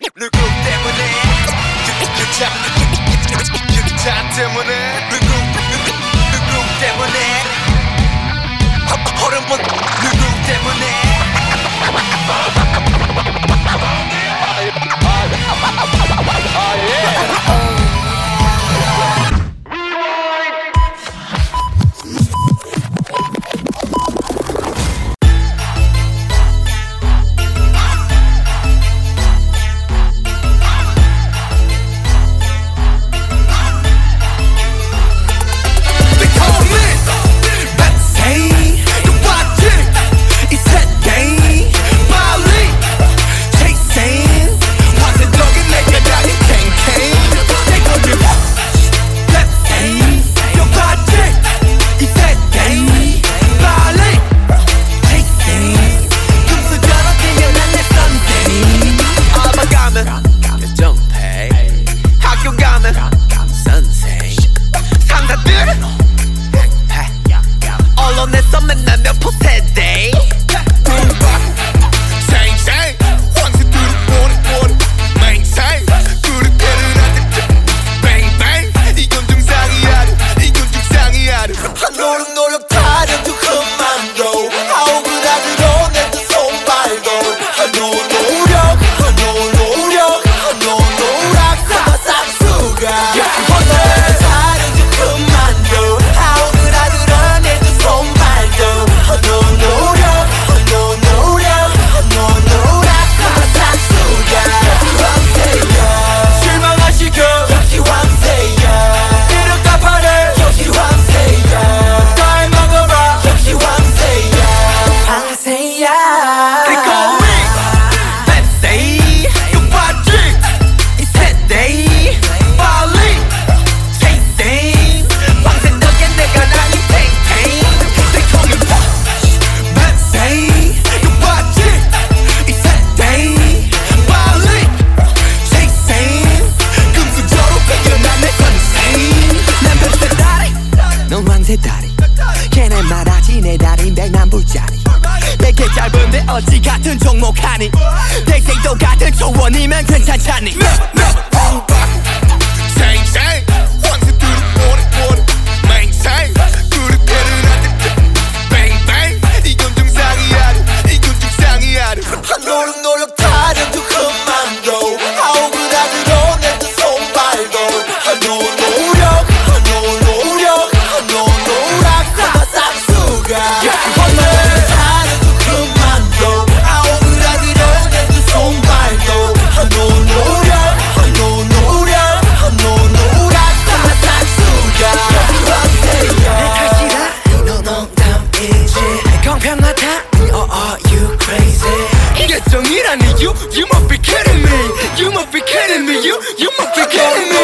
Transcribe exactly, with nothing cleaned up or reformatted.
누구 때문에 유자 유자 때문에 누구 누구 때문에 호르몬 누구 때문에 언론에서 맨날 몇 퍼센트 생생 황새들은 오래 오래 맹생 그릇대는 아들 뱅뱅 이건 정상이야 이건 정상이야 한 노력 노력 타령 두 그만둬 아우그라들어 내두 손발도 한 노력 한 노력 한 노력 사과 싹수가 한 노력 타령 두 그만둬 아우그라들어 내두 손발도 한 노력 한 노력 한 노력 사과 싹수가 황새야 실망하시고 역시 황새야 이력 갚아내 역시 황새야 다 해먹어라 역시 황새야 황새야 They call me 맵세이 욕받지 이 세대이 빨리 chasing 황새 덕에 내가 나니 탱탱 They call me 맵세이 욕받지 이 세대이 빨리 chasing 금수저로 배겨난 내 선생 난 별세다리 넌 황새다리 걔네 말하지 내 다린 백남불짜리 내게 짧은데 어찌 같은 종목하니 대생도 같은 초원이면 괜찮잖니 생생 황새들은 오래 오래 맹생 그릇대는 아들 뱅뱅 이건 정상이야 이건 정상이야 한 노력 노력 타령 두 그만둬 아우그라들어 내두 손발도 한 노력 한 노력 한 노력 사과 싹수가 한 노력 타령 두 그만둬 아우그라들어 내두 손발도 한 노력 한 노력 한 노력 사과 싹수가 황새야 내 탓이라 너 농담이지 공평하다 Oh are you crazy 이게 정이라니 you You must be kidding me You must be kidding me You You must be kidding me